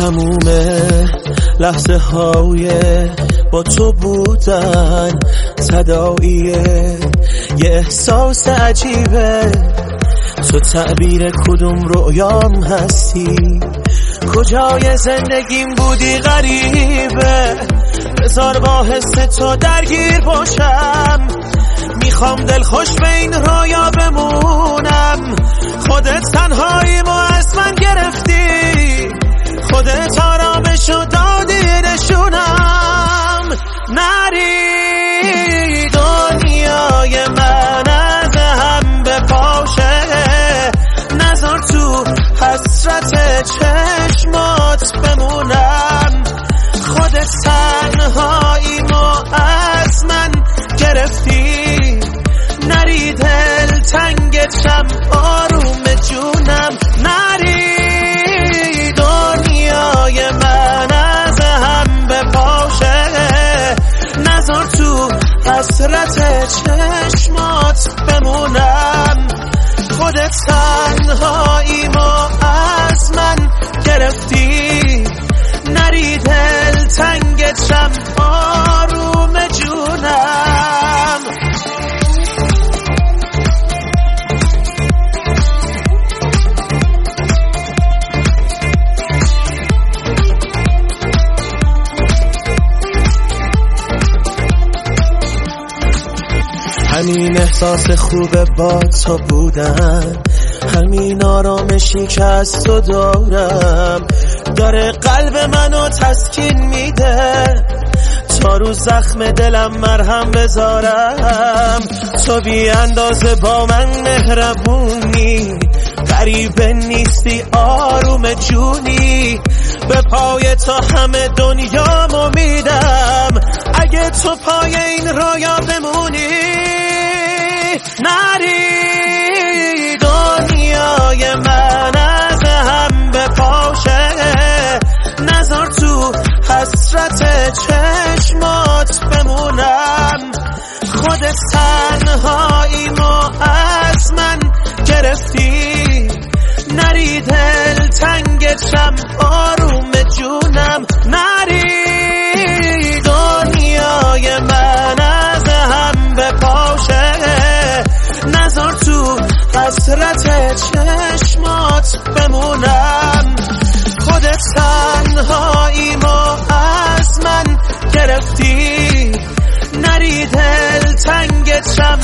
تموم لحظه های با تو بودن صداییه، یه احساس عجیبه. تو تعبیر کدوم رویام هستی، کجای زندگیم بودی غریبه. بذار با حس تو درگیر باشم، میخوام دلخوش به این رویا بمونم. خودت تنهاییمو از من گرفتی، خودت آرامشو دادی نشونم. نری دنیای من از هم بپاشه، نذار تو حسرت چشمات بمونم. خودت تنهاییمو از من گرفتی، نری دل تنگت شم آروم جونم. نری دنیای من از هم بپاشه، نذار تو حسرت چشمات بمونم. خودت تنهاییمو از من گرفتی، نری دل تنگت شم آروم جونم. همین احساس خوبه با تو بودن، همین آرامشی که از تو دارم، داره قلب منو تسکین میده. تا رو زخم دلم مرهم بذارم، تو بی اندازه با من مهربونی. غریبه نیستی آروم جونی، به پای تو همه دنیامو میدم. اگه تو پای این رویا بمونی، نری دنیای من از هم بپاشه، نذار تو حسرت چشمات بمونم. خودت تنهاییمو از من گرفتی، نری دل تنگت شم آروم جونم. نری دنیای من از هم بپاشه، نذار تو حسرت چشمات بمونم. خودت تنهاییمو از من گرفتی، نری دل تنگت شم